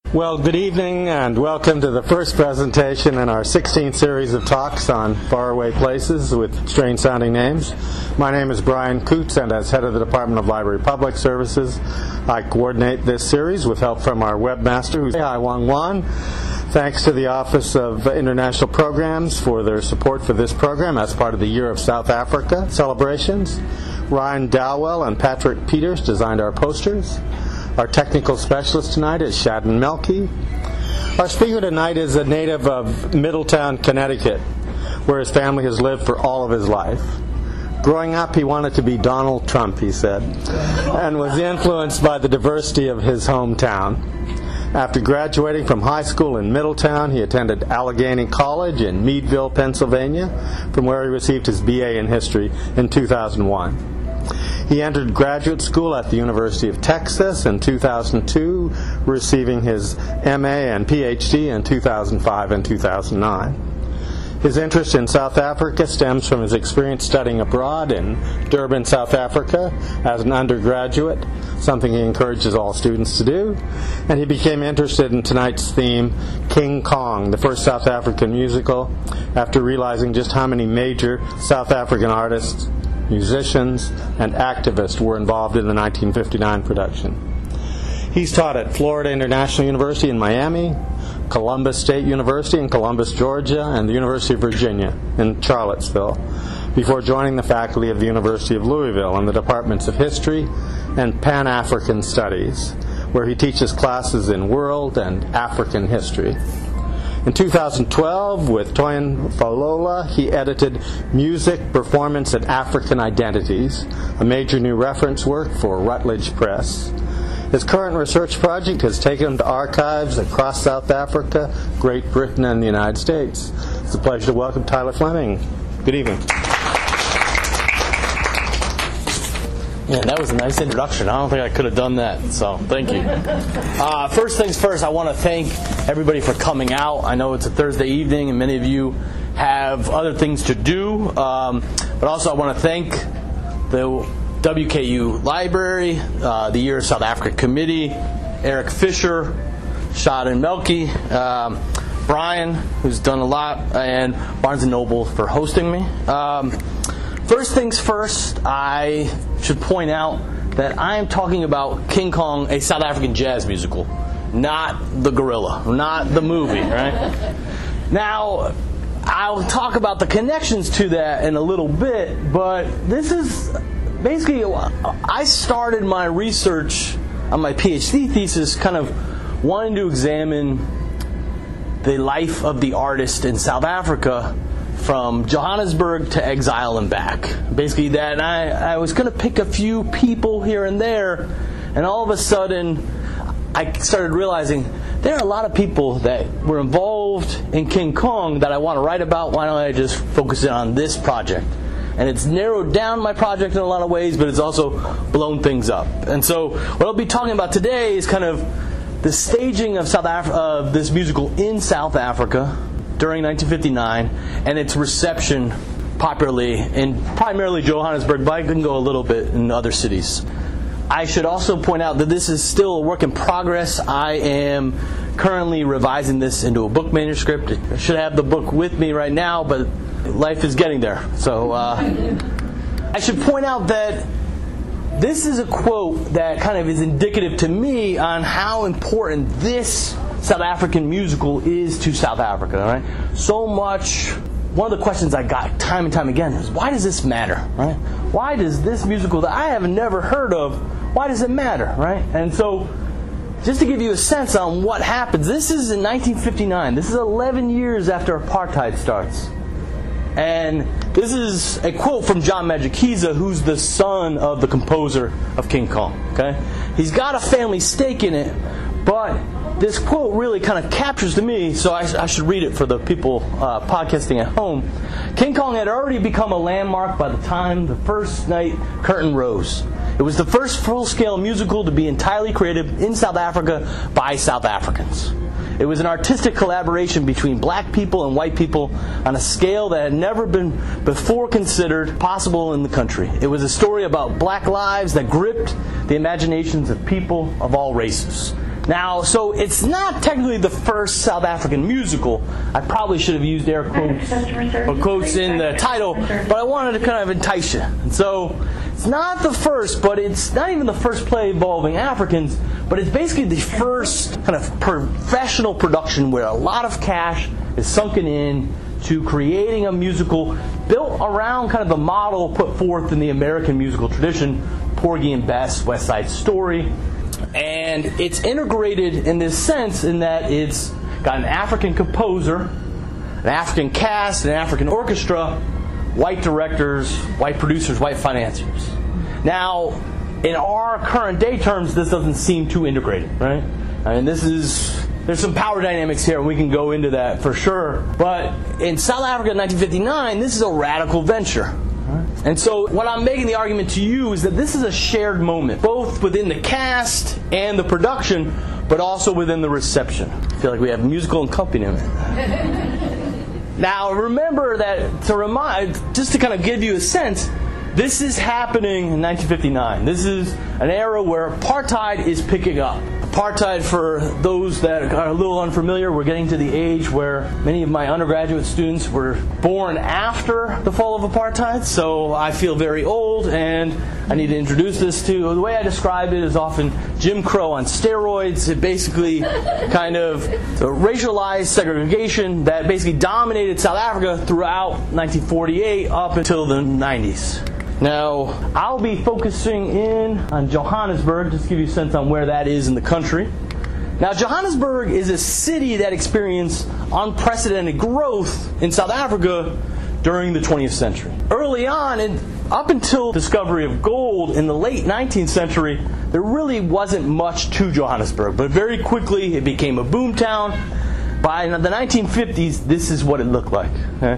Well, good evening and welcome to the first presentation in our 16th series of talks on faraway places with strange-sounding names. My name is Brian Coots, and as head of the Department of Library Public Services, I coordinate this series with help from our webmaster, who's Hai Wang Wan. Thanks to the Office of International Programs for their support for this program as part of the Year of South Africa celebrations. Ryan Dowell and Patrick Peters designed our posters. Our technical specialist tonight is Shadden Melke. Our speaker tonight is a native of Middletown, Connecticut, where his family has lived for all of his life. Growing up, he wanted to be Donald Trump, he said, and was influenced by the diversity of his hometown. After graduating from high school in Middletown, he attended Allegheny College in Meadville, Pennsylvania, from where he received his BA in history in 2001. He entered graduate school at the University of Texas in 2002, receiving his MA and PhD in 2005 and 2009. His interest in South Africa stems from his experience studying abroad in Durban, South Africa as an undergraduate, something he encourages all students to do. And he became interested in tonight's theme, King Kong, the first South African musical, after realizing just how many major South African artists, musicians, and activists were involved in the 1959 production. He's taught at Florida International University in Miami, Columbus State University in Columbus, Georgia, and the University of Virginia in Charlottesville, before joining the faculty of the University of Louisville in the departments of History and Pan-African Studies, where he teaches classes in World and African History. In 2012, with Toyin Falola, he edited Music, Performance, and African Identities, a major new reference work for Routledge Press. His current research project has taken him to archives across South Africa, Great Britain, and the United States. It's a pleasure to welcome Tyler Fleming. Good evening. Yeah, that was a nice introduction. I don't think I could have done that, so thank you. First things first, I want to thank everybody for coming out. I know it's a Thursday evening, and many of you have other things to do. But also I want to thank the WKU Library, the Year of South Africa Committee, Eric Fisher, Shadden Melke, Brian, who's done a lot, and Barnes & Noble for hosting me. First things first, I should point out that I am talking about King Kong, a South African jazz musical, not the gorilla, not the movie, right? Now, I'll talk about the connections to that in a little bit, but this is basically, I started my research on my PhD thesis kind of wanting to examine the life of the artist in South Africa from Johannesburg to exile and back. Basically that, and I was going to pick a few people here and there, and all of a sudden I started realizing there are a lot of people that were involved in King Kong that I want to write about. Why don't I just focus it on this project? And it's narrowed down my project in a lot of ways, but it's also blown things up. And so what I'll be talking about today is kind of the staging of of this musical in South Africa during 1959, and its reception popularly in primarily Johannesburg, but I can go a little bit in other cities. I should also point out that this is still a work in progress. I am currently revising this into a book manuscript. I should have the book with me right now, but life is getting there. So I should point out that this is a quote that kind of is indicative to me on how important this South African musical is to South Africa, right? So much, one of the questions I got time and time again is, why does this matter, right? Why does this musical that I have never heard of, why does it matter, right? And so, just to give you a sense on what happens, this is in 1959. This is 11 years after apartheid starts. And this is a quote from John Majikiza, who's the son of the composer of King Kong, okay? He's got a family stake in it, but this quote really kind of captures to me, so I should read it for the people podcasting at home. King Kong had already become a landmark by the time the first night curtain rose. It was the first full-scale musical to be entirely created in South Africa by South Africans. It was an artistic collaboration between black people and white people on a scale that had never been before considered possible in the country. It was a story about black lives that gripped the imaginations of people of all races. Now, so it's not technically the first South African musical. I probably should have used air quotes or quotes in the title, but I wanted to kind of entice you. And so it's not the first, but it's not even the first play involving Africans, but it's basically the first kind of professional production where a lot of cash is sunken in to creating a musical built around kind of the model put forth in the American musical tradition, Porgy and Bess, West Side Story. And it's integrated in this sense in that it's got an African composer, an African cast, an African orchestra, white directors, white producers, white financiers. Now, in our current day terms, this doesn't seem too integrated, right? I mean, there's some power dynamics here, and we can go into that for sure. But in South Africa in 1959, this is a radical venture. And so what I'm making the argument to you is that this is a shared moment, both within the cast and the production, but also within the reception. I feel like we have musical accompaniment. Now, remember that, just to kind of give you a sense, this is happening in 1959. This is an era where apartheid is picking up. Apartheid, for those that are a little unfamiliar, we're getting to the age where many of my undergraduate students were born after the fall of apartheid, so I feel very old, and I need to introduce this to, the way I describe it is often Jim Crow on steroids. It basically kind of racialized segregation that basically dominated South Africa throughout 1948 up until the 90s. Now, I'll be focusing in on Johannesburg, just to give you a sense on where that is in the country. Now, Johannesburg is a city that experienced unprecedented growth in South Africa during the 20th century. Early on, and up until discovery of gold in the late 19th century, there really wasn't much to Johannesburg. But very quickly, it became a boomtown. By the 1950s, this is what it looked like.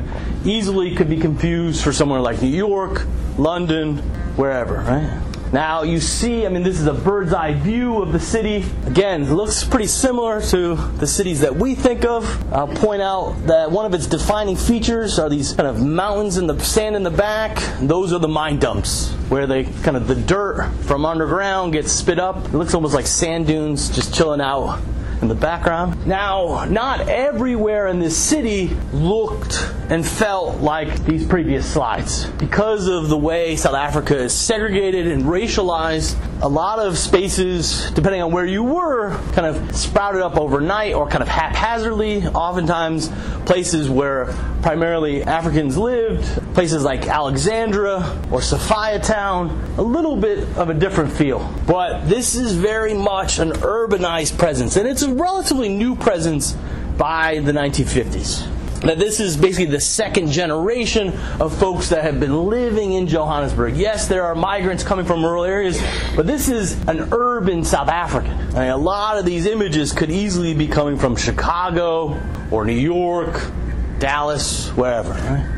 Easily could be confused for somewhere like New York, London, wherever, right? Now you see, this is a bird's eye view of the city. Again, it looks pretty similar to the cities that we think of. I'll point out that one of its defining features are these kind of mountains and the sand in the back. Those are the mine dumps, where the dirt from underground gets spit up. It looks almost like sand dunes just chilling out in the background. Now, not everywhere in this city looked and felt like these previous slides. Because of the way South Africa is segregated and racialized, a lot of spaces, depending on where you were, kind of sprouted up overnight or kind of haphazardly. Oftentimes, places where primarily Africans lived, places like Alexandra or Sophiatown, a little bit of a different feel. But this is very much an urbanized presence, and it's a relatively new presence by the 1950s. Now, this is basically the second generation of folks that have been living in Johannesburg. Yes, there are migrants coming from rural areas, but this is an urban South African. A lot of these images could easily be coming from Chicago or New York, Dallas, wherever.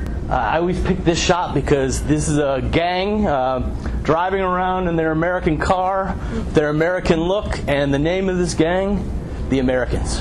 I always pick this shot because this is a gang driving around in their American car, their American look, and the name of this gang, The Americans.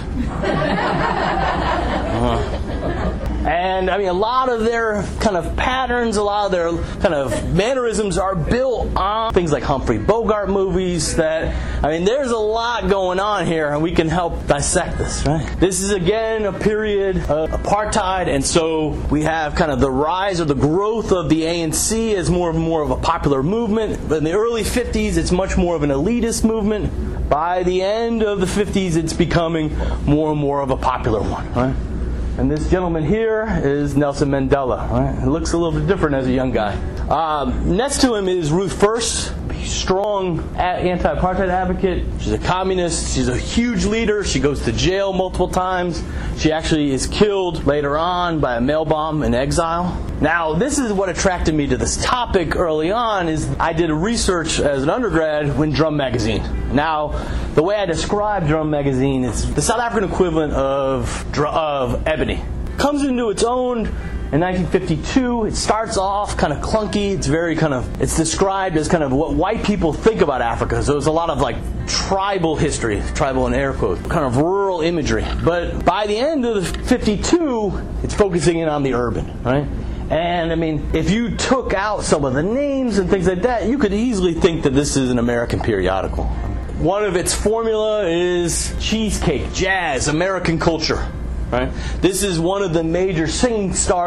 And a lot of their kind of patterns, a lot of their kind of mannerisms are built on things like Humphrey Bogart movies. There's a lot going on here, and we can help dissect this, right? This is, again, a period of apartheid, and so we have kind of the rise or the growth of the ANC as more and more of a popular movement. But in the early 50s, it's much more of an elitist movement. By the end of the 50s, it's becoming more and more of a popular one, right? And this gentleman here is Nelson Mandela. Right? He looks a little bit different as a young guy. Next to him is Ruth First, strong anti-apartheid advocate. She's a communist. She's a huge leader. She goes to jail multiple times. She actually is killed later on by a mail bomb in exile. Now, this is what attracted me to this topic early on. Is I did a research as an undergrad in Drum Magazine. Now, the way I describe Drum Magazine is the South African equivalent of Ebony. Comes into its own in 1952. It starts off kind of clunky. It's described as kind of what white people think about Africa. So there's a lot of tribal history, tribal in air quotes, kind of rural imagery. But by the end of the 52, it's focusing in on the urban, right? And if you took out some of the names and things like that, you could easily think that this is an American periodical. One of its formula is cheesecake, jazz, American culture. Right? This is one of the major singing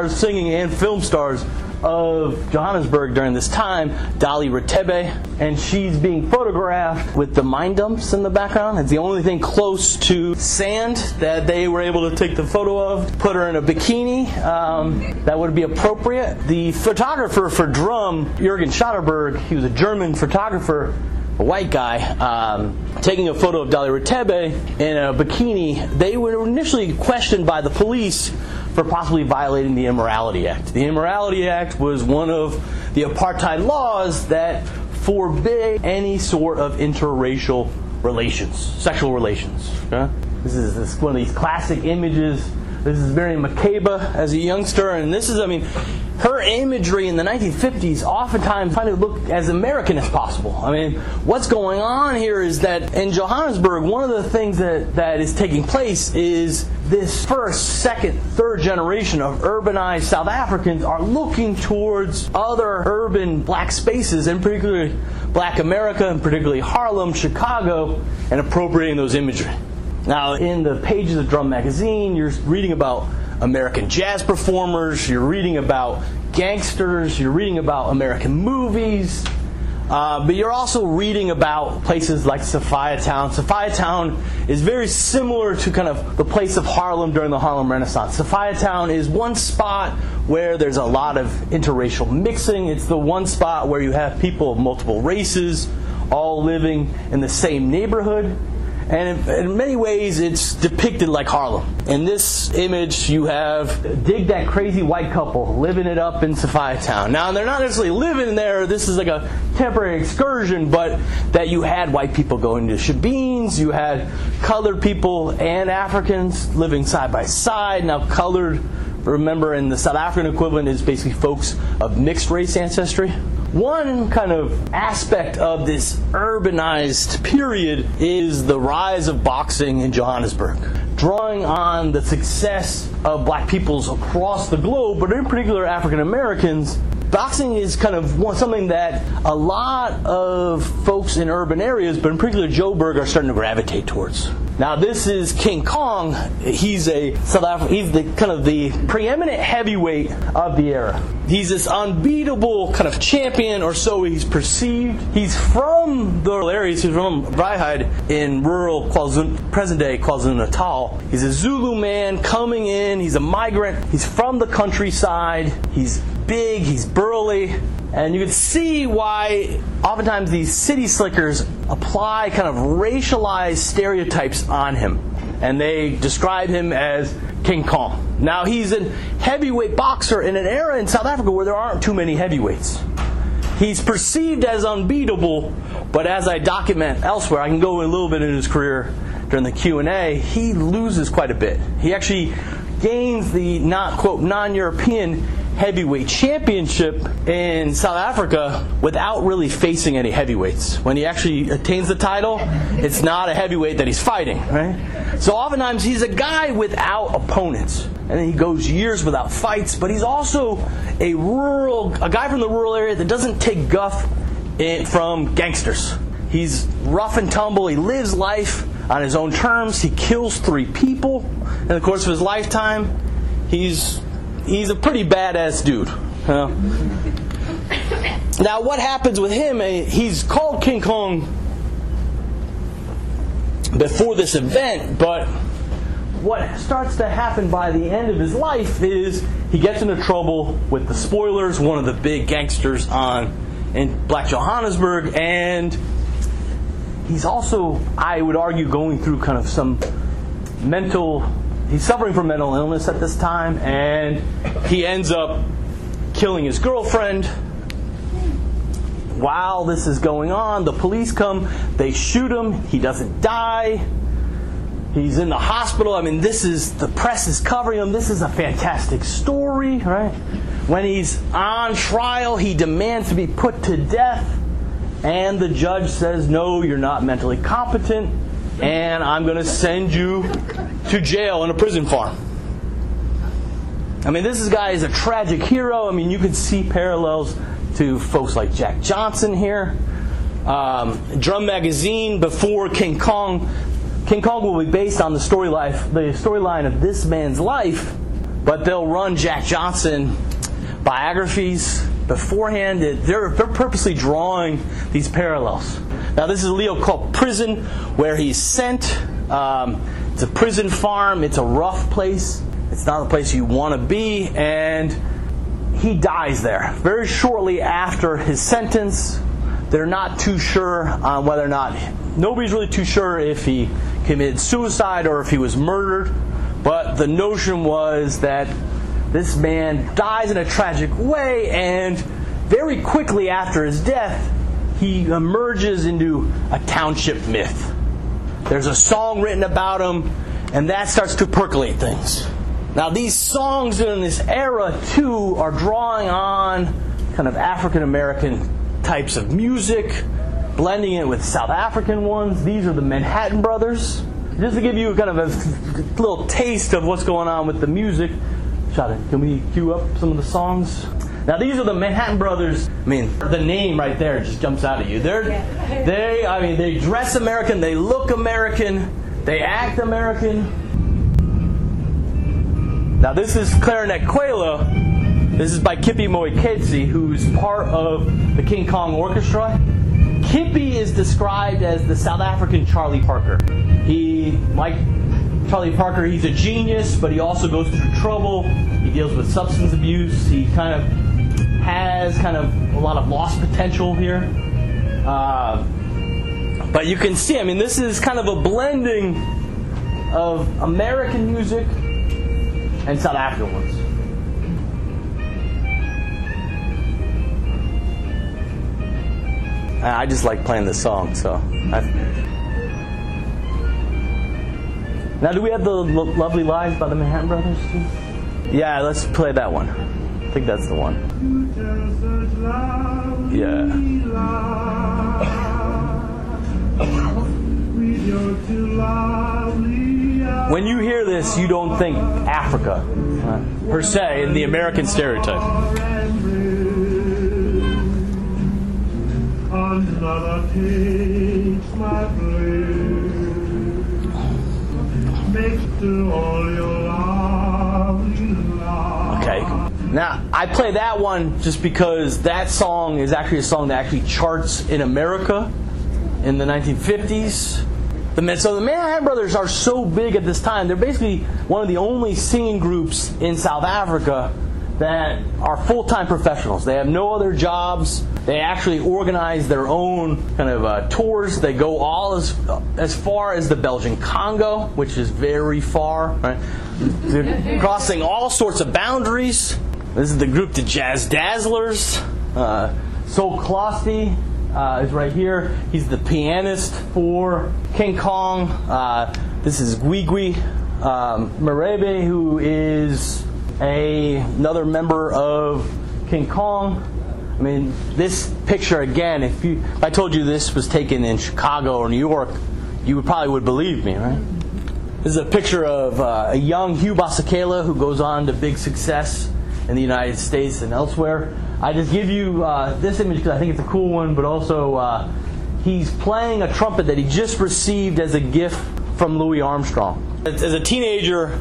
and film stars of Johannesburg during this time, Dali Ratebe, and she's being photographed with the mine dumps in the background. It's the only thing close to sand that they were able to take the photo of. Put her in a bikini that would be appropriate. The photographer for Drum, Jürgen Schotterberg, he was a German photographer, a white guy, taking a photo of Dali Ratebe in a bikini. They were initially questioned by the police for possibly violating the Immorality Act. The Immorality Act was one of the apartheid laws that forbade any sort of interracial relations, sexual relations. Okay? This is one of these classic images. This is Miriam Makeba as a youngster, and this is, her imagery in the 1950s oftentimes trying to look as American as possible. What's going on here is that in Johannesburg, one of the things that is taking place is this first, second, third generation of urbanized South Africans are looking towards other urban black spaces, and particularly Black America, and particularly Harlem, Chicago, and appropriating those imagery. Now, in the pages of Drum magazine, you're reading about American jazz performers, you're reading about gangsters, you're reading about American movies, but you're also reading about places like Sophiatown. Sophiatown is very similar to kind of the place of Harlem during the Harlem Renaissance. Sophiatown is one spot where there's a lot of interracial mixing. It's the one spot where you have people of multiple races all living in the same neighborhood. And in many ways, it's depicted like Harlem. In this image, you have Dig That Crazy white couple living it up in Sophiatown. Now, they're not necessarily living there. This is like a temporary excursion, but that you had white people going to Shabeens. You had colored people and Africans living side by side. Now, colored, remember, in the South African equivalent is basically folks of mixed race ancestry. One kind of aspect of this urbanized period is the rise of boxing in Johannesburg. Drawing on the success of black peoples across the globe, but in particular African Americans, boxing is kind of something that a lot of folks in urban areas, but in particular Joburg, are starting to gravitate towards. Now, this is King Kong. He's he's the kind of the preeminent heavyweight of the era. He's this unbeatable kind of champion, or so he's perceived. He's from the areas. He's from Vryheid in rural present-day KwaZulu-Natal. He's a Zulu man coming in. He's a migrant. He's from the countryside. He's big. He's burly. And you can see why oftentimes these city slickers apply kind of racialized stereotypes on him. And they describe him as King Kong. Now, he's a heavyweight boxer in an era in South Africa where there aren't too many heavyweights. He's perceived as unbeatable, but as I document elsewhere, I can go a little bit into his career during the Q&A, he loses quite a bit. He actually gains the non-European heavyweight championship in South Africa without really facing any heavyweights. When he actually attains the title, it's not a heavyweight that he's fighting, right? So oftentimes he's a guy without opponents. And then he goes years without fights, but he's also a guy from the rural area that doesn't take guff from gangsters. He's rough and tumble. He lives life on his own terms. He kills 3 people in the course of his lifetime. He's a pretty badass dude. Now, what happens with him? He's called King Kong before this event, but what starts to happen by the end of his life is he gets into trouble with the Spoilers, one of the big gangsters in Black Johannesburg, and he's also, I would argue, going through kind of some he's suffering from mental illness at this time, and he ends up killing his girlfriend. While this is going on, the police come, they shoot him, he doesn't die. He's in the hospital. The press is covering him. This is a fantastic story, right? When he's on trial, he demands to be put to death, and the judge says, no, you're not mentally competent, and I'm going to send you to jail in a prison farm. This guy is a tragic hero. You can see parallels to folks like Jack Johnson here. Drum Magazine before King Kong. King Kong will be based on the storyline of this man's life, but they'll run Jack Johnson biographies beforehand. They're purposely drawing these parallels. Now, this is a Leo called Prison, where he's sent. It's a prison farm. It's a rough place. It's not a place you want to be, and he dies there very shortly after his sentence. They're not too sure on whether or not, nobody's really too sure if he committed suicide or if he was murdered, but the notion was that this man dies in a tragic way, and very quickly after his death, he emerges into a township myth. There's a song written about him, and that starts to percolate things. Now, these songs in this era, too, are drawing on kind of African-American types of music, blending it with South African ones. These are the Manhattan Brothers. Just to give you kind of a little taste of what's going on with the music. Can we cue up some of the songs? Now, these are the Manhattan Brothers. I mean, the name right there just jumps out at you. They dress American, they look American, they act American. Now, this is Clarinet Kwela. This is by Kippie Moeketsi, who's part of the King Kong Orchestra. Kippie is described as the South African Charlie Parker. Like Charlie Parker, he's a genius, but he also goes through trouble. He deals with substance abuse. He kind of has a lot of lost potential here. But you can see, this is kind of a blending of American music and South African ones. I just like playing this song, so. Now, do we have the Lovely Lies by the Manhattan Brothers too? Yeah, let's play that one. I think that's the one. Yeah. When you hear this, you don't think Africa, per se, in the American stereotype. Another takes my place, makes to all your lovely love. Okay. Now, I play that one just because that song is actually a song that actually charts in America in the 1950s. So the Manhattan Brothers are so big at this time. They're basically one of the only singing groups in South Africa that are full-time professionals. They have no other jobs. They actually organize their own kind of tours. They go all as far as the Belgian Congo, which is very far. Right? They're crossing all sorts of boundaries. This is the group, the Jazz Dazzlers. Sol Klosty is right here. He's the pianist for King Kong. This is Gwigwi Marebe, who is another member of King Kong. This picture again, if I told you this was taken in Chicago or New York, you probably would believe me, right? This is a picture of a young Hugh Masekela who goes on to big success in the United States and elsewhere. I just give you this image because I think it's a cool one, but also he's playing a trumpet that he just received as a gift from Louis Armstrong. As a teenager,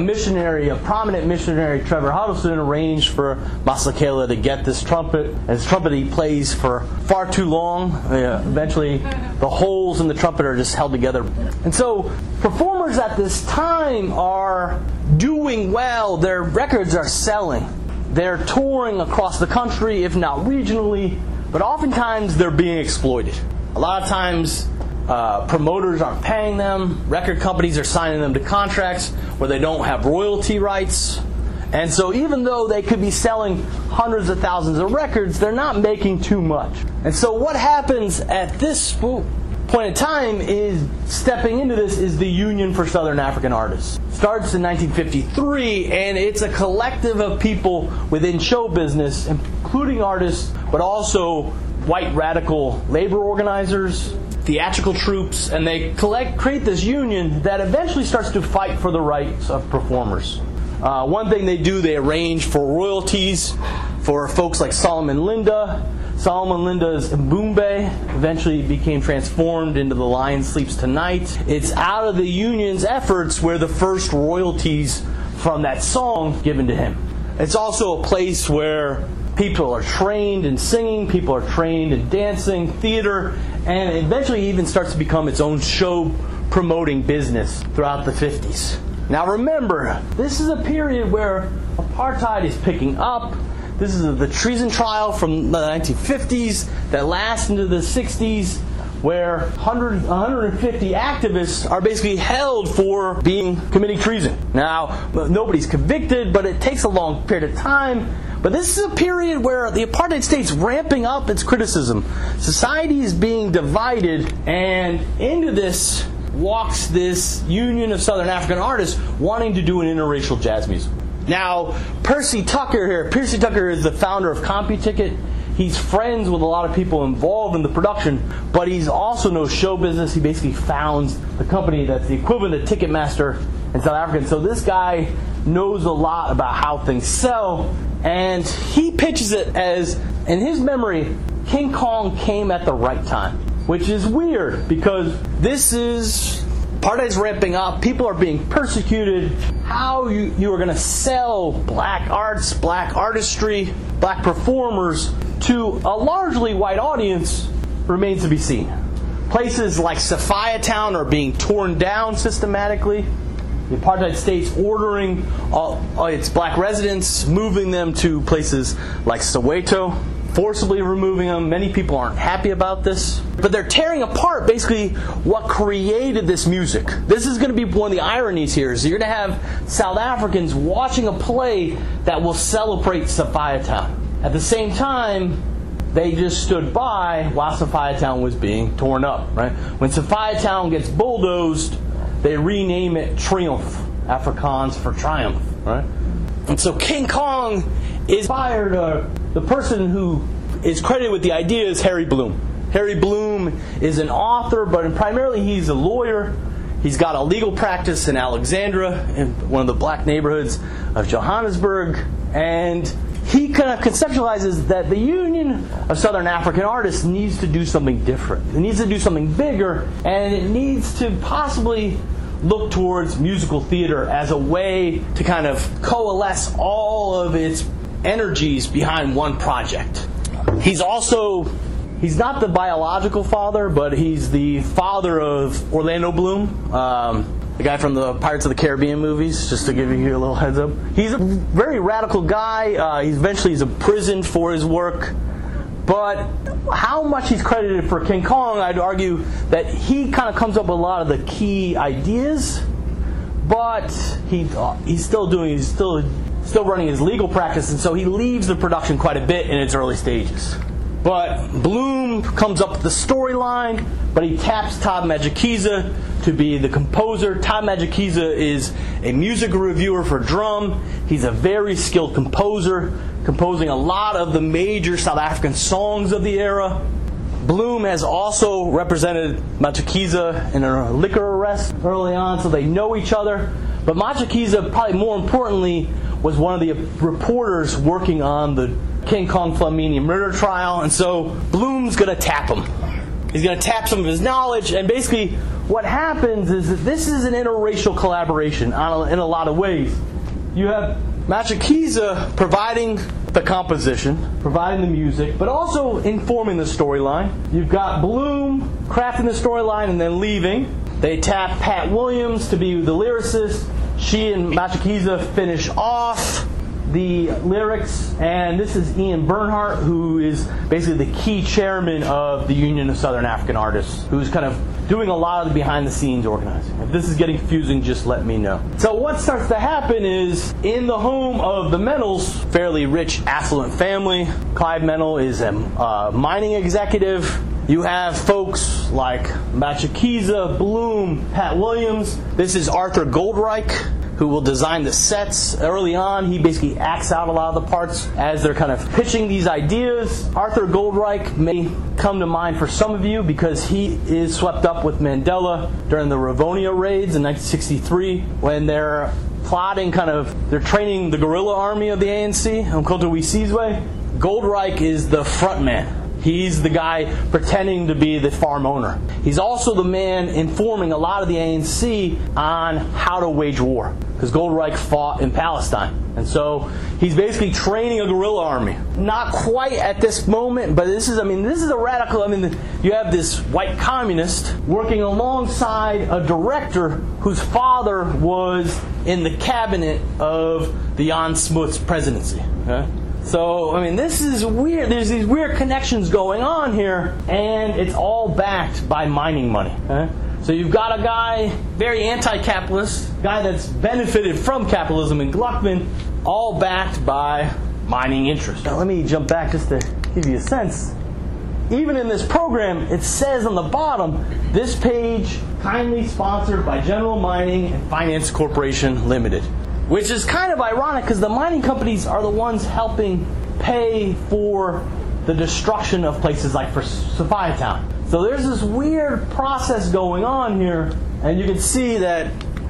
a prominent missionary, Trevor Huddleston, arranged for Masekela to get this trumpet. And this trumpet he plays for far too long. Eventually, the holes in the trumpet are just held together. And so, performers at this time are doing well. Their records are selling. They're touring across the country, if not regionally, but oftentimes they're being exploited. A lot of times, promoters aren't paying them. Record companies are signing them to contracts where they don't have royalty rights. And so even though they could be selling hundreds of thousands of records, they're not making too much. And so what happens at this point in time is, stepping into this, is the Union for Southern African Artists. It starts in 1953, and it's a collective of people within show business, including artists, but also white radical labor organizers, theatrical troupes, and they create this union that eventually starts to fight for the rights of performers. One thing they do, they arrange for royalties for folks like Solomon Linda. Solomon Linda's Mbumbe eventually became transformed into The Lion Sleeps Tonight. It's out of the Union's efforts where the first royalties from that song given to him. It's also a place where people are trained in singing, people are trained in dancing, theater, and eventually even starts to become its own show promoting business throughout the 50s. Now remember, this is a period where apartheid is picking up. This is the treason trial from the 1950s that lasts into the 60s, where 150 activists are basically held for committing treason. Now, nobody's convicted, but it takes a long period of time. But this is a period where the apartheid state's ramping up its criticism. Society is being divided, and into this walks this Union of Southern African Artists wanting to do an interracial jazz music. Now, Percy Tucker is the founder of CompuTicket. He's friends with a lot of people involved in the production, but he's also knows show business. He basically founds the company that's the equivalent of Ticketmaster in South Africa. And so this guy knows a lot about how things sell, and he pitches it as, in his memory, King Kong came at the right time, which is weird because this is apartheid's ramping up, people are being persecuted. How you are going to sell black arts, black artistry, black performers to a largely white audience remains to be seen. Places like Sophiatown are being torn down systematically. The apartheid state's ordering its black residents, moving them to places like Soweto, forcibly removing them. Many people aren't happy about this. But they're tearing apart basically what created this music. This is going to be one of the ironies here. So you're going to have South Africans watching a play that will celebrate Sophiatown. At the same time, they just stood by while Sophiatown was being torn up. Right? When Sophiatown gets bulldozed, they rename it Triumph, Afrikaans for triumph. Right? And so King Kong is fired. The person who is credited with the idea is Harry Bloom. Harry Bloom is an author, but primarily he's a lawyer. He's got a legal practice in Alexandra, in one of the black neighborhoods of Johannesburg. And he kind of conceptualizes that the Union of Southern African Artists needs to do something different. It needs to do something bigger, and it needs to possibly look towards musical theater as a way to kind of coalesce all of its energies behind one project. He's not the biological father, but he's the father of Orlando Bloom, the guy from the Pirates of the Caribbean movies, just to give you a little heads up. He's a very radical guy. He's imprisoned for his work. But how much he's credited for King Kong, I'd argue that he kind of comes up with a lot of the key ideas, but he's still running his legal practice, and so he leaves the production quite a bit in its early stages. But Bloom comes up with the storyline, but he taps Todd Majikiza to be the composer. Todd Majikiza is a music reviewer for drum. He's a very skilled composer, composing a lot of the major South African songs of the era. Bloom has also represented Majikiza in a liquor arrest early on, so they know each other. But Majikiza, probably more importantly, was one of the reporters working on the King Kong Flamini murder trial, and so Bloom's going to tap him. He's going to tap some of his knowledge, and basically what happens is that this is an interracial collaboration in a lot of ways. You have Majikiza providing the composition, providing the music, but also informing the storyline. You've got Bloom crafting the storyline and then leaving. They tap Pat Williams to be the lyricist. She and Majikiza finish off the lyrics, and this is Ian Bernhardt, who is basically the key chairman of the Union of Southern African Artists, who's kind of doing a lot of the behind-the-scenes organizing. If this is getting confusing, just let me know. So what starts to happen is, in the home of the Mennels, fairly rich, affluent family, Clive Mennel is a mining executive. You have folks like Majikiza, Bloom, Pat Williams. This is Arthur Goldreich, who will design the sets. Early on, he basically acts out a lot of the parts as they're kind of pitching these ideas. Arthur Goldreich may come to mind for some of you because he is swept up with Mandela during the Rivonia raids in 1963 when they're plotting they're training the guerrilla army of the ANC, Umkhonto we Sizwe. Goldreich is the front man. He's the guy pretending to be the farm owner. He's also the man informing a lot of the ANC on how to wage war, because Goldreich fought in Palestine. And so he's basically training a guerrilla army. Not quite at this moment, but this is a radical. You have this white communist working alongside a director whose father was in the cabinet of the Jan Smuts presidency. Okay? So, this is weird. There's these weird connections going on here, and it's all backed by mining money. Okay? So you've got a guy, very anti-capitalist, guy that's benefited from capitalism in Gluckman, all backed by mining interests. Now let me jump back just to give you a sense. Even in this program, it says on the bottom, this page kindly sponsored by General Mining and Finance Corporation Limited. Which is kind of ironic because the mining companies are the ones helping pay for the destruction of places like Sophiatown. So there's this weird process going on here, and you can see that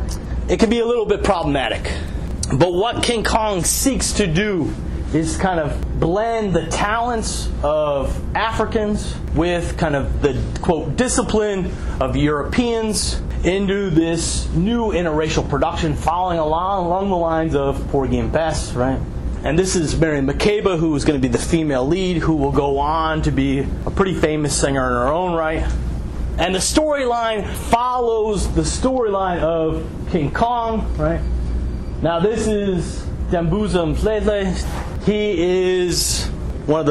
it can be a little bit problematic. But what King Kong seeks to do is kind of blend the talents of Africans with kind of the, quote, discipline of Europeans into this new interracial production following along the lines of Porgy and Bess, right? And this is Miriam Makeba, who is going to be the female lead, who will go on to be a pretty famous singer in her own right. And the storyline follows the storyline of King Kong, right? Now this is Dambuza Mdletshe. He is one of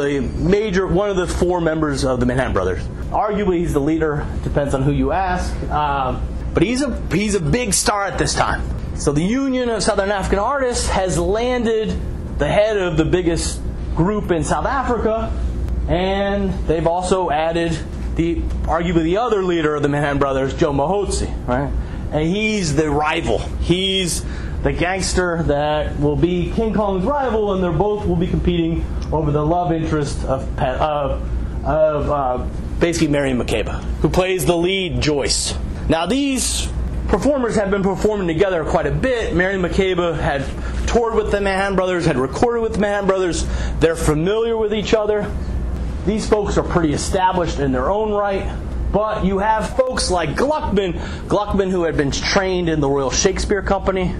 the four members of the Manhattan Brothers. Arguably, he's the leader. Depends on who you ask. But he's a big star at this time. So the Union of Southern African Artists has landed the head of the biggest group in South Africa, and they've also added arguably the other leader of the Manhattan Brothers, Joe Mahotsi, right? And he's the rival. He's the gangster that will be King Kong's rival, and they both will be competing over the love interest of basically Miriam Makeba, who plays the lead, Joyce. Now these performers have been performing together quite a bit. Miriam Makeba had toured with the Manhattan Brothers, had recorded with the Manhattan Brothers. They're familiar with each other. These folks are pretty established in their own right. But you have folks like Gluckman, who had been trained in the Royal Shakespeare Company,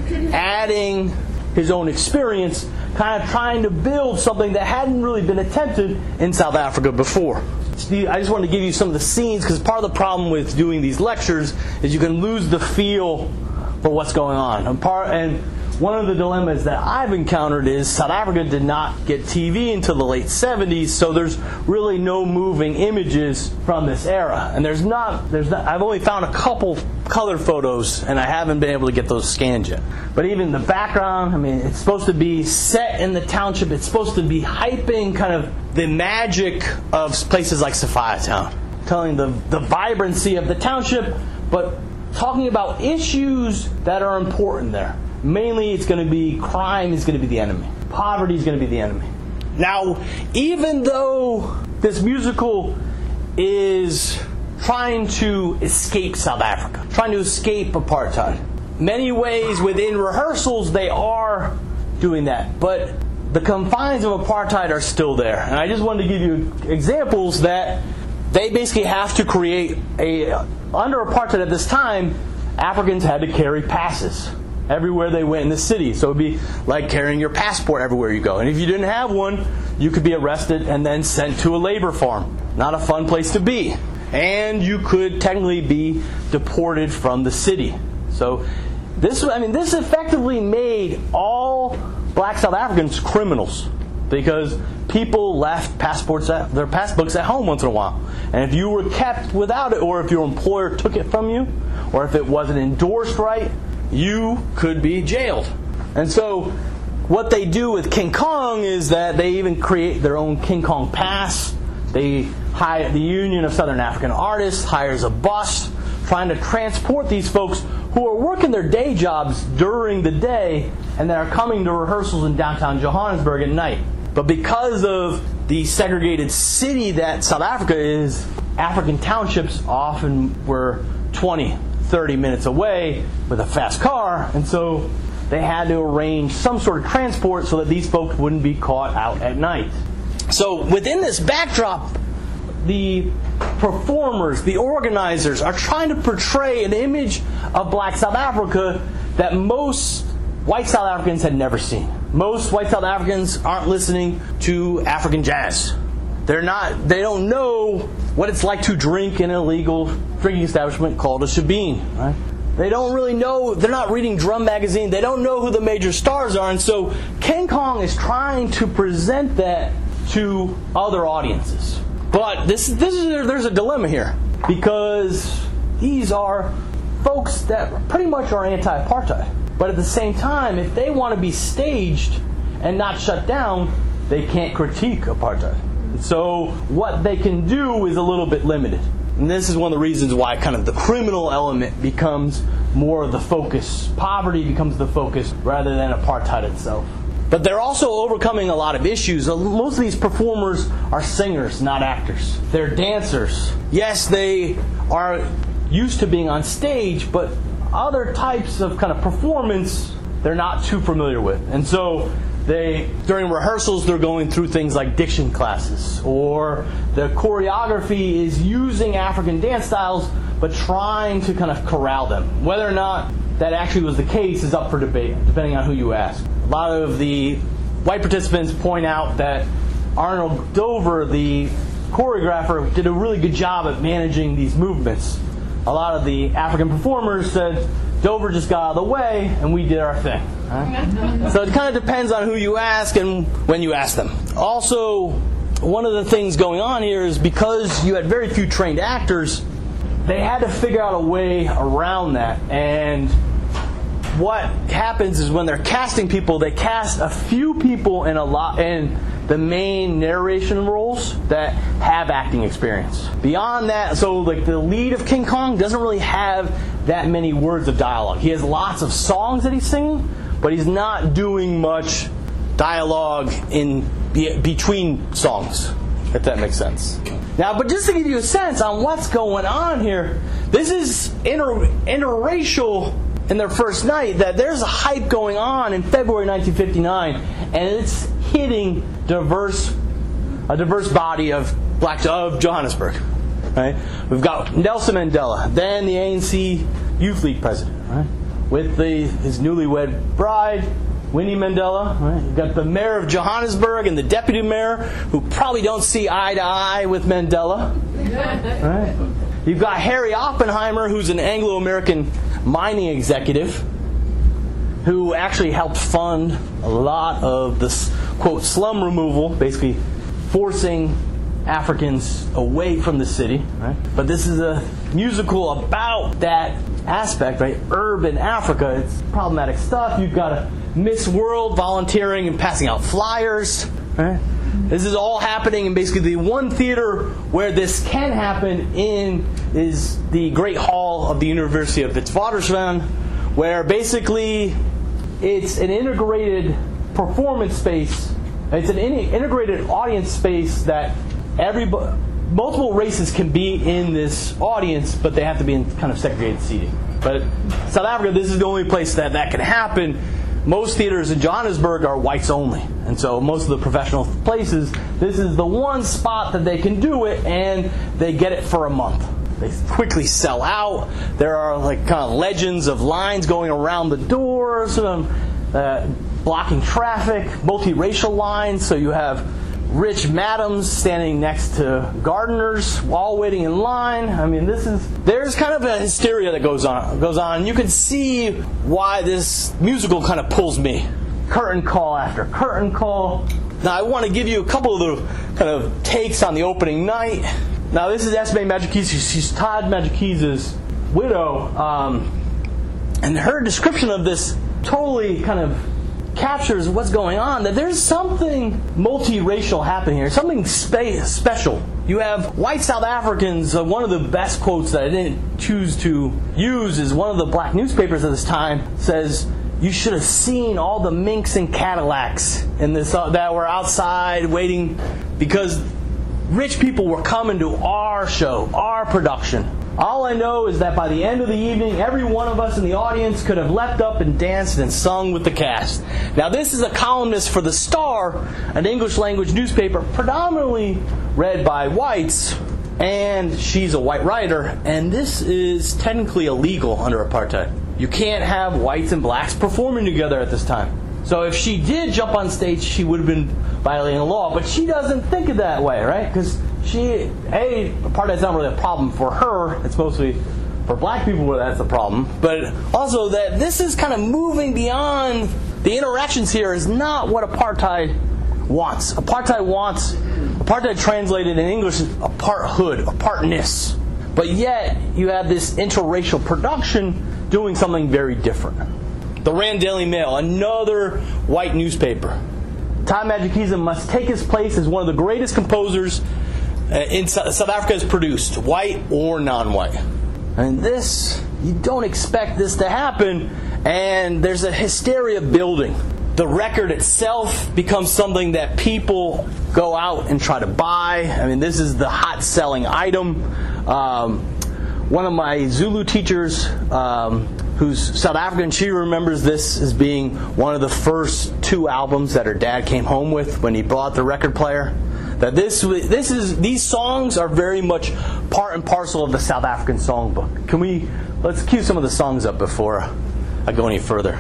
adding his own experience, kind of trying to build something that hadn't really been attempted in South Africa before. I just wanted to give you some of the scenes, because part of the problem with doing these lectures is you can lose the feel for what's going on. And one of the dilemmas that I've encountered is South Africa did not get TV until the late 70s, so there's really no moving images from this era. And I've only found a couple color photos, and I haven't been able to get those scanned yet. But even the background, it's supposed to be set in the township. It's supposed to be hyping kind of the magic of places like Sophiatown, telling the vibrancy of the township, but talking about issues that are important there. Mainly, it's going to be crime is going to be the enemy. Poverty is going to be the enemy. Now, even though this musical is trying to escape South Africa, trying to escape apartheid, many ways within rehearsals they are doing that. But the confines of apartheid are still there. And I just wanted to give you examples that they basically have to create under apartheid at this time, Africans had to carry passes everywhere they went in the city. So it would be like carrying your passport everywhere you go. And if you didn't have one, you could be arrested and then sent to a labor farm. Not a fun place to be. And you could technically be deported from the city. So this effectively made all black South Africans criminals, because people left their passbooks at home once in a while. And if you were kept without it, or if your employer took it from you, or if it wasn't endorsed right, you could be jailed. And so what they do with King Kong is that they even create their own King Kong pass. The Union of Southern African Artists hires a bus trying to transport these folks who are working their day jobs during the day and that are coming to rehearsals in downtown Johannesburg at night. But because of the segregated city that South Africa is, African townships often were 20, 30 minutes away with a fast car, and so they had to arrange some sort of transport so that these folks wouldn't be caught out at night. So within this backdrop, the performers, the organizers, are trying to portray an image of Black South Africa that most white South Africans had never seen. Most white South Africans aren't listening to African jazz. They don't know what it's like to drink in an illegal drinking establishment called a shebeen, right? They don't really know, they're not reading Drum Magazine, they don't know who the major stars are, and so King Kong is trying to present that to other audiences. But there's a dilemma here, because these are folks that pretty much are anti-apartheid. But at the same time, if they want to be staged and not shut down, they can't critique apartheid. So what they can do is a little bit limited. And this is one of the reasons why kind of the criminal element becomes more of the focus. Poverty becomes the focus rather than apartheid itself. But they're also overcoming a lot of issues. Most of these performers are singers, not actors. They're dancers. Yes, they are used to being on stage, but other types of kind of performance they're not too familiar with. And so during rehearsals, they're going through things like diction classes, or the choreography is using African dance styles, but trying to kind of corral them. Whether or not that actually was the case is up for debate, depending on who you ask. A lot of the white participants point out that Arnold Dover, the choreographer, did a really good job at managing these movements. A lot of the African performers said, Dover just got out of the way, and we did our thing. Right? So it kind of depends on who you ask and when you ask them. Also, one of the things going on here is because you had very few trained actors, they had to figure out a way around that. And what happens is when they're casting people, they cast a few people in the main narration roles that have acting experience. Beyond that, so like the lead of King Kong doesn't really have that many words of dialogue. He has lots of songs that he's singing, but he's not doing much dialogue in between songs, if that makes sense. Now, but just to give you a sense on what's going on here, this is interracial in their first night, that there's a hype going on in February 1959, and it's hitting a diverse body of Johannesburg. Right? We've got Nelson Mandela, then the ANC Youth League president, right? With his newlywed bride, Winnie Mandela. Right? You've got the mayor of Johannesburg and the deputy mayor, who probably don't see eye to eye with Mandela. Right? You've got Harry Oppenheimer, who's an Anglo-American mining executive, who actually helped fund a lot of this, quote, slum removal, basically forcing Africans away from the city. Right? But this is a musical about that aspect, right? Urban Africa. It's problematic stuff. You've got a Miss World volunteering and passing out flyers. Right? This is all happening in basically the one theater where this can happen in is the Great Hall of the University of Witwatersrand, where basically it's an integrated performance space. It's an integrated audience space that multiple races can be in this audience, but they have to be in kind of segregated seating. But South Africa, this is the only place that can happen. Most theaters in Johannesburg are whites only. And so most of the professional places, this is the one spot that they can do it, and they get it for a month. They quickly sell out. There are like kind of legends of lines going around the doors, blocking traffic, multiracial lines. So you have rich madams standing next to gardeners, all waiting in line. I mean, there's kind of a hysteria that goes on. You can see why this musical kind of pulls me. Curtain call after curtain call. Now, I want to give you a couple of the kind of takes on the opening night. Now, this is Esme Majikise. She's Todd Majikise's widow. And her description of this totally kind of captures what's going on, that there's something multiracial happening here, something special. You have white South Africans. One of the best quotes that I didn't choose to use is one of the black newspapers at this time says, "You should have seen all the minks and Cadillacs in this that were outside waiting, because rich people were coming to our show, our production." All I know is that by the end of the evening, every one of us in the audience could have leapt up and danced and sung with the cast. Now, this is a columnist for The Star, an English language newspaper predominantly read by whites, and she's a white writer, and this is technically illegal under apartheid. You can't have whites and blacks performing together at this time. So if she did jump on stage, she would have been violating the law, but she doesn't think of that way, right? Because apartheid's not really a problem for her. It's mostly for black people where that's a problem. But also that this is kind of moving beyond the interactions here is not what apartheid wants. Apartheid translated in English is aparthood, apartness. But yet you have this interracial production doing something very different. The Rand Daily Mail, another white newspaper. Tom Madikizela must take his place as one of the greatest composers in South Africa has produced, white or non-white. And this, you don't expect this to happen, and there's a hysteria building. The record itself becomes something that people go out and try to buy. I mean, this is the hot-selling item. One of my Zulu teachers, who's South African, she remembers this as being one of the first 2 albums that her dad came home with when he bought the record player. That these songs are very much part and parcel of the South African songbook. Let's cue some of the songs up before I go any further.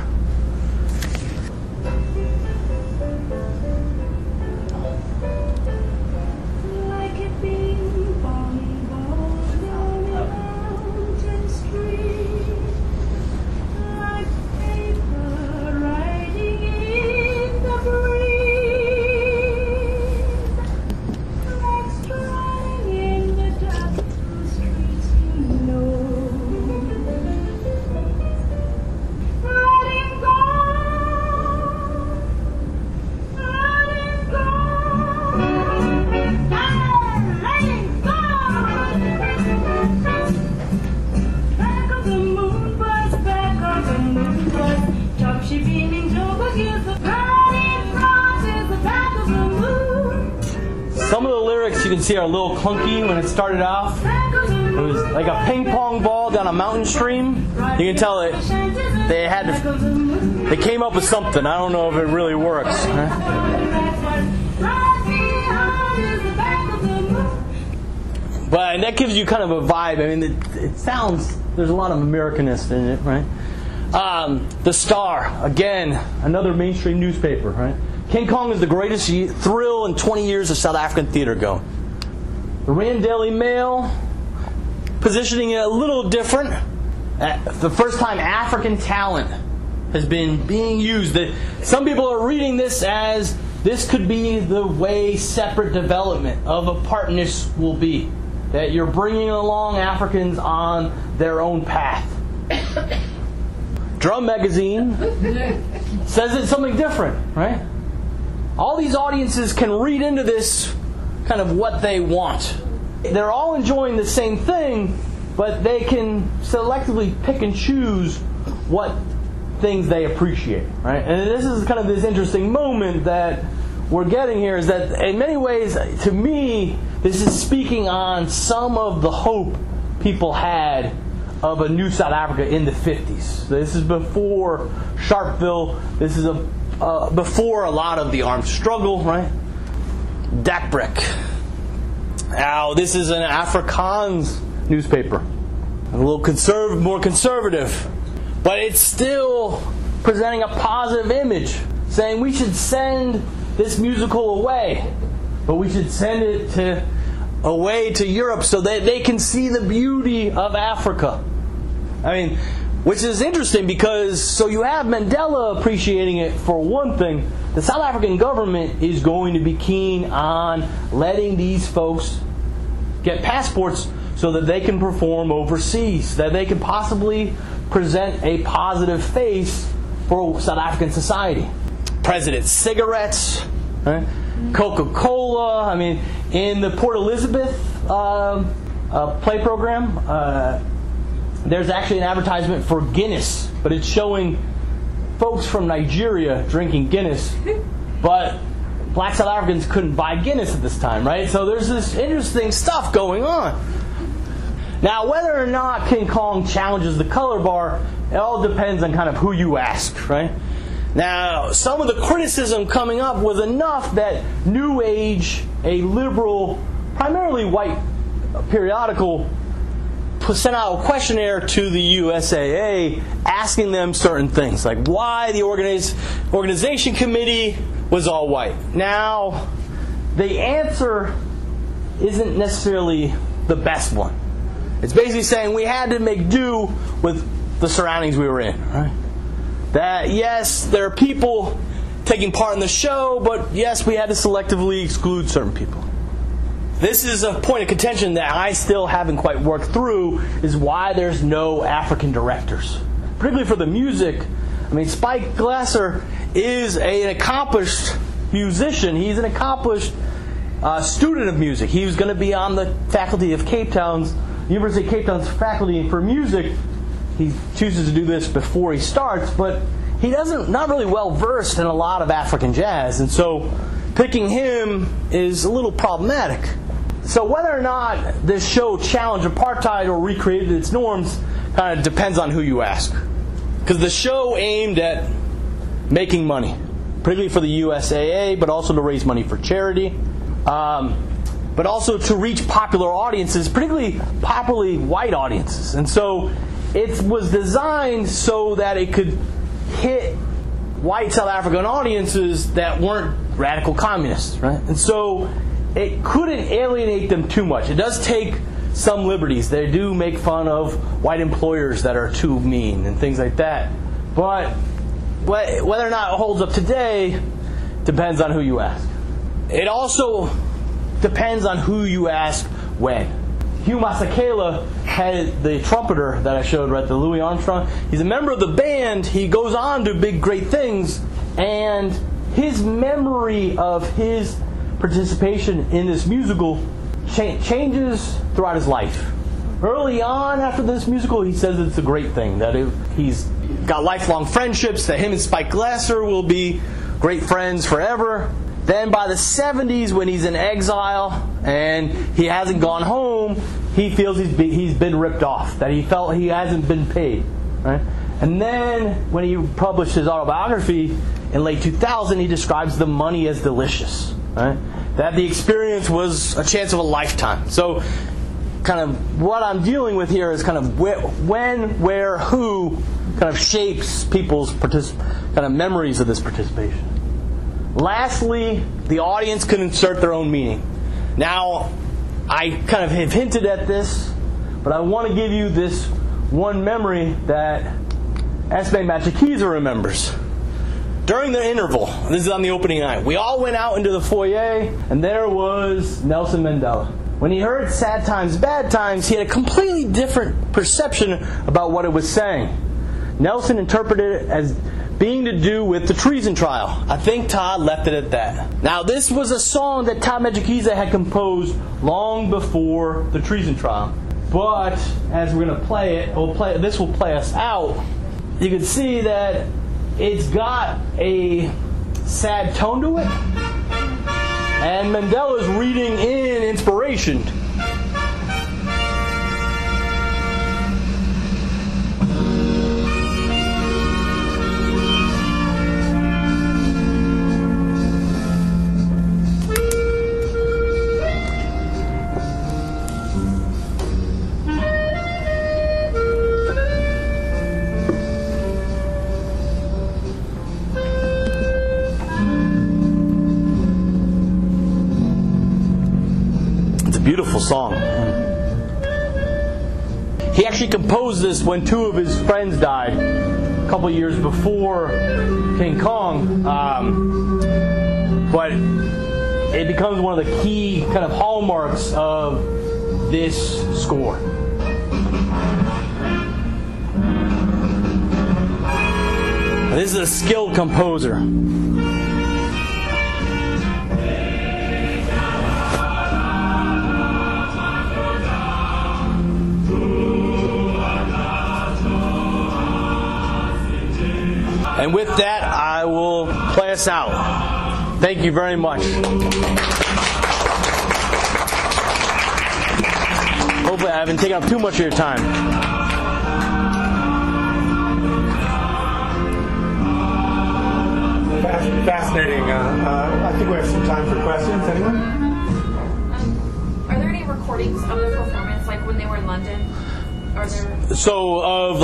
Some of the lyrics you can see are a little clunky when it started off. It was like a ping pong ball down a mountain stream. You can tell it they came up with something. I don't know if it really works. But that gives you kind of a vibe. I mean, it sounds, there's a lot of Americanist in it, right? The Star, again, another mainstream newspaper, right? King Kong is the greatest thrill in 20 years of South African theater going. The Rand Daily Mail, positioning it a little different. The first time African talent has been being used. Some people are reading this as this could be the way separate development of apartness will be. That you're bringing along Africans on their own path. Drum Magazine says it's something different, right? All these audiences can read into this kind of what they want. They're all enjoying the same thing, but they can selectively pick and choose what things they appreciate, right? And this is kind of this interesting moment that we're getting here, is that in many ways, to me, this is speaking on some of the hope people had of a new South Africa in the 50s. This is before Sharpeville. This is before a lot of the armed struggle, right? Dagbreek. Now, this is an Afrikaans newspaper. A little more conservative. But it's still presenting a positive image, saying we should send this musical away. But we should send it away to Europe so that they can see the beauty of Africa. I mean, which is interesting because, so you have Mandela appreciating it for one thing. The South African government is going to be keen on letting these folks get passports so that they can perform overseas, that they can possibly present a positive face for South African society. President's cigarettes, right? Coca-Cola. I mean, in the Port Elizabeth play program, there's actually an advertisement for Guinness, but it's showing folks from Nigeria drinking Guinness, but black South Africans couldn't buy Guinness at this time, right? So there's this interesting stuff going on. Now, whether or not King Kong challenges the color bar, it all depends on kind of who you ask, right? Now, some of the criticism coming up was enough that New Age, a liberal, primarily white periodical, sent out a questionnaire to the USAA asking them certain things, like why the organization committee was all white. Now, the answer isn't necessarily the best one. It's basically saying we had to make do with the surroundings we were in, right? That, yes, there are people taking part in the show, but yes, we had to selectively exclude certain people. This is a point of contention that I still haven't quite worked through, is why there's no African directors. Particularly for the music. I mean, Spike Glasser is an accomplished musician. He's an accomplished student of music. He was going to be on the faculty of University of Cape Town's faculty for music. He chooses to do this before he starts, but he not really well versed in a lot of African jazz, and so picking him is a little problematic. So whether or not this show challenged apartheid or recreated its norms kind of depends on who you ask. Because the show aimed at making money, particularly for the USAA, but also to raise money for charity, but also to reach popular audiences, particularly popularly white audiences. And so it was designed so that it could hit white South African audiences that weren't radical communists, right? And so it couldn't alienate them too much. It does take some liberties. They do make fun of white employers that are too mean and things like that. But whether or not it holds up today depends on who you ask. It also depends on who you ask when. Hugh Masekela, had the trumpeter that I showed, right, the Louis Armstrong, he's a member of the band. He goes on to big, great things, and his memory of his participation in this musical changes throughout his life. Early on after this musical, he says it's a great thing, that he's got lifelong friendships, that him and Spike Glasser will be great friends forever. Then by the 70s, when he's in exile and he hasn't gone home, he feels he's been ripped off, that he felt he hasn't been paid. Right? And then when he published his autobiography in late 2000, he describes the money as delicious. Right? That the experience was a chance of a lifetime. So kind of what I'm dealing with here is kind of when, where, who kind of shapes people's kind of memories of this participation. Lastly, the audience can insert their own meaning. Now, I kind of have hinted at this, but I want to give you this one memory that Esme Matshikiza remembers. During the interval, this is on the opening night, we all went out into the foyer, and there was Nelson Mandela. When he heard Sad Times, Bad Times, he had a completely different perception about what it was saying. Nelson interpreted it as being to do with the treason trial. I think Todd left it at that. Now, this was a song that Todd Matshikiza had composed long before the treason trial. But as we're going to play it, this will play us out. You can see that it's got a sad tone to it. And Mandela's reading in inspiration. Beautiful song. He actually composed this when two of his friends died a couple years before King Kong, but it becomes one of the key kind of hallmarks of this score. This is a skilled composer. And with that, I will play us out. Thank you very much. Hopefully I haven't taken up too much of your time. Fascinating. I think we have some time for questions. Anyone? Are there any recordings of the performance, like when they were in London? Are there? So of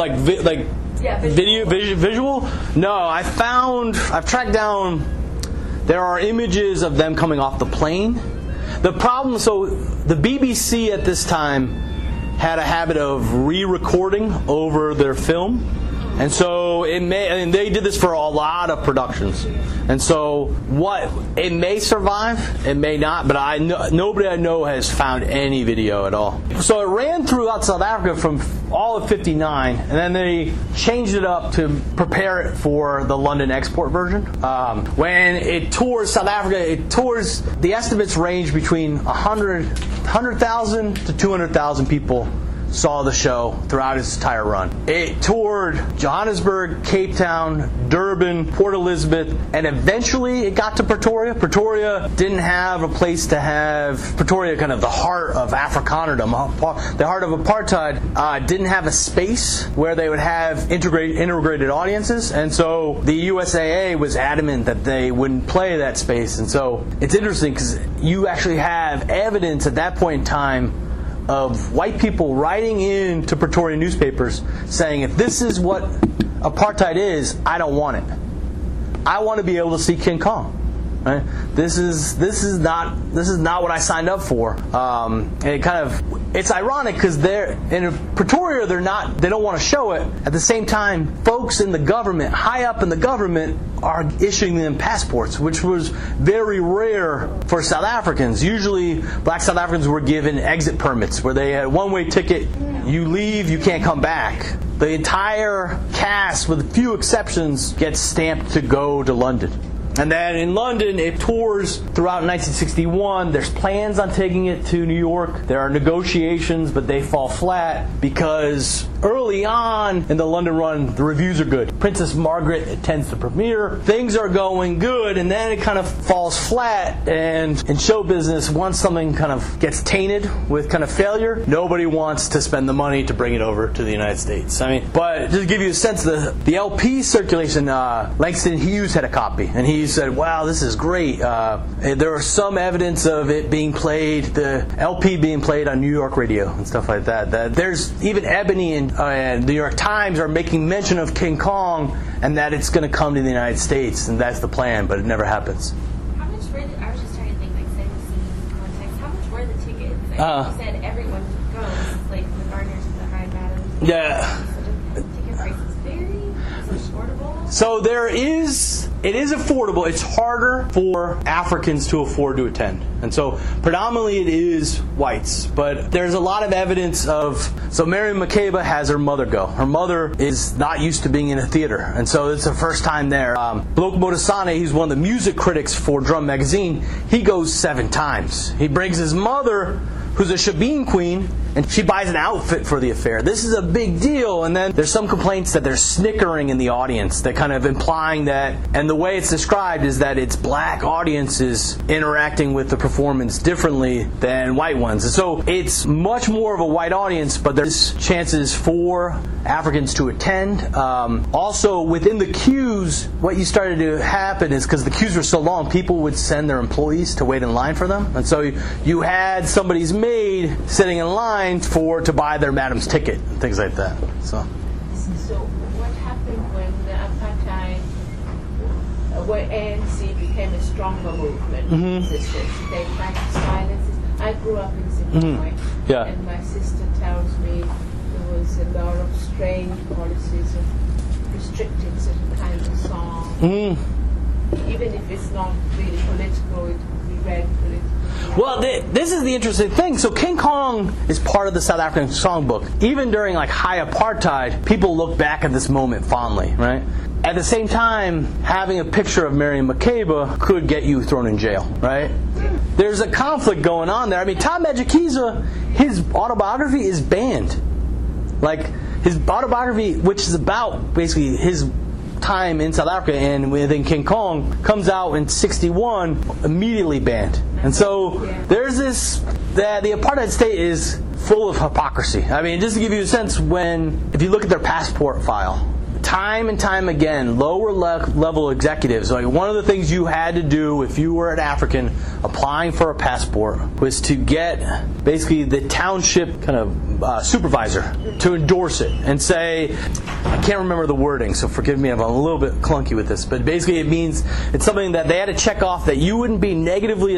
visual? No, I've tracked down. There are images of them coming off the plane. The problem, so the BBC at this time had a habit of re-recording over their film. And so they did this for a lot of productions. And so it may survive, it may not, but nobody I know has found any video at all. So it ran throughout South Africa from all of '59, and then they changed it up to prepare it for the London export version. When it tours South Africa, the estimates range between 100,000 to 200,000 people saw the show throughout its entire run. It toured Johannesburg, Cape Town, Durban, Port Elizabeth, and eventually it got to Pretoria. Pretoria didn't have a place to have Pretoria, kind of the heart of Afrikanerdom, the heart of apartheid, didn't have a space where they would have integrated audiences, and so the USAA was adamant that they wouldn't play that space. And so it's interesting because you actually have evidence at that point in time of white people writing into Pretoria newspapers saying, if this is what apartheid is, I don't want it. I want to be able to see King Kong. Right? This is not what I signed up for. And it's ironic because in Pretoria they don't want to show it. At the same time, folks in the government, high up in the government, are issuing them passports, which was very rare for South Africans. Usually, black South Africans were given exit permits where they had a one-way ticket. You leave, you can't come back. The entire cast, with a few exceptions, gets stamped to go to London. And then in London, it tours throughout 1961. There's plans on taking it to New York. There are negotiations, but they fall flat because early on in the London run, the reviews are good. Princess Margaret attends the premiere. Things are going good, and then it kind of falls flat. And in show business, once something kind of gets tainted with kind of failure, nobody wants to spend the money to bring it over to the United States. But just to give you a sense, the LP circulation, Langston Hughes had a copy, and he said, wow, this is great. There was some evidence of it being played, the LP being played on New York radio and stuff like that. There's even Ebony and the New York Times are making mention of King Kong and that it's going to come to the United States, and that's the plan, but it never happens. How much were I was just trying to think, like, say the scene context, how much were the tickets? You said everyone goes, like the Garners and the High Madams. Yeah. So the ticket prices vary? Is it affordable? So it is affordable. It's harder for Africans to afford to attend. And so predominantly it is whites. But there's a lot of evidence so Miriam Makeba has her mother go. Her mother is not used to being in a theater. And so it's her first time there. Bloko Modisane, he's one of the music critics for Drum Magazine. He goes 7 times. He brings his mother, who's a Shebeen queen, and she buys an outfit for the affair. This is a big deal. And then there's some complaints that there's snickering in the audience, that kind of implying that, and the way it's described is that it's black audiences interacting with the performance differently than white ones. And so it's much more of a white audience, but there's chances for Africans to attend. Also, within the queues, what you started to happen is, because the queues were so long, people would send their employees to wait in line for them. And so you had somebody's maid sitting in line to buy their madam's ticket, things like that. So what happened when the apartheid, where ANC became a stronger movement? They practiced violence. I grew up in Zimbabwe, and my sister tells me there was a lot of strange policies of restricting certain kinds of songs. Even if it's not really political, it could be read politically. Well, this is the interesting thing. So King Kong is part of the South African songbook. Even during high apartheid, people look back at this moment fondly, right? At the same time, having a picture of Miriam Makeba could get you thrown in jail, right? There's a conflict going on there. I mean, Tom Ejikiza, his autobiography is banned. Like, his autobiography, which is about basically his time in South Africa and within King Kong, comes out in 1961, immediately banned. And so there's this, that the apartheid state is full of hypocrisy. I mean, just to give you a sense, if you look at their passport file, time and time again, lower level executives, like one of the things you had to do if you were an African applying for a passport was to get basically the township kind of supervisor to endorse it and say, I can't remember the wording, so forgive me if I'm a little bit clunky with this, but basically it means it's something that they had to check off that you wouldn't be negatively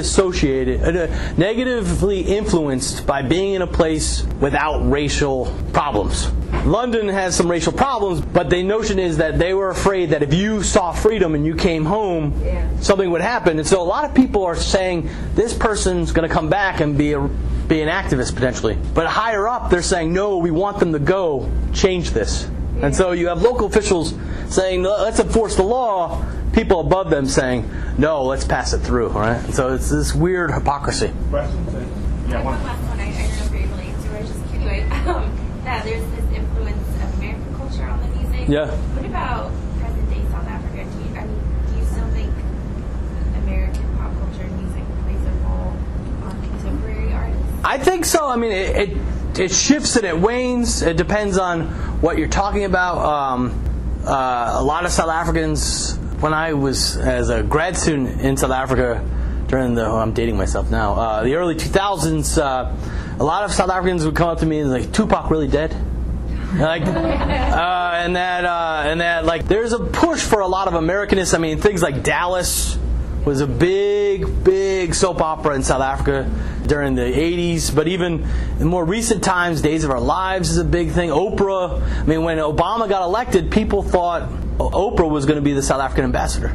influenced by being in a place without racial problems. London has some racial problems, but the notion is that they were afraid that if you saw freedom and you came home, something would happen. And so a lot of people are saying this person's going to come back and be an activist potentially. But higher up, they're saying, no, we want them to go change this. And so you have local officials saying, let's enforce the law. People above them saying, no, let's pass it through. Right? And so it's this weird hypocrisy. One last one. I don't know if you're able to answer. I was just curious. That there's this influence of American culture on the music. Yeah. What about present day South Africa? Do you still think American pop culture and music plays a role on contemporary artists? I think so. I mean, it shifts and it wanes. It depends on what you're talking about. A lot of South Africans, when I was as a grad student in South Africa during I'm dating myself now, the early 2000s, a lot of South Africans would come up to me and like, Tupac really dead? Like, and that like there's a push for a lot of Americanists. I mean, things like Dallas was a big soap opera in South Africa during the 80s. But even in more recent times, Days of Our Lives is a big thing. Oprah. I mean, when Obama got elected, people thought Oprah was going to be the South African ambassador.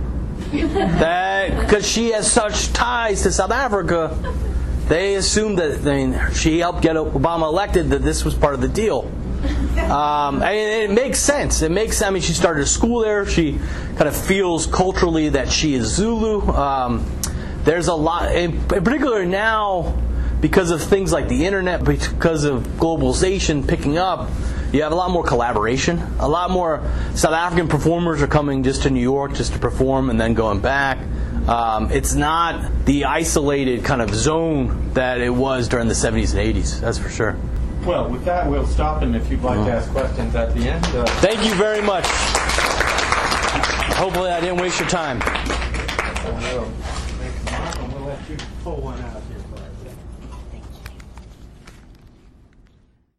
Because she has such ties to South Africa, they assumed that she helped get Obama elected, that this was part of the deal. And it makes sense. I mean, she started a school there. She kind of feels culturally that she is Zulu. There's a lot, in particular now, because of things like the internet, because of globalization picking up, you have a lot more collaboration. A lot more South African performers are coming just to New York just to perform and then going back. It's not the isolated kind of zone that it was during the 70s and 80s, that's for sure. Well, with that, we'll stop, and if you'd like to ask questions at the end. Thank you very much. Hopefully I didn't waste your time. We'll let you pull one out here.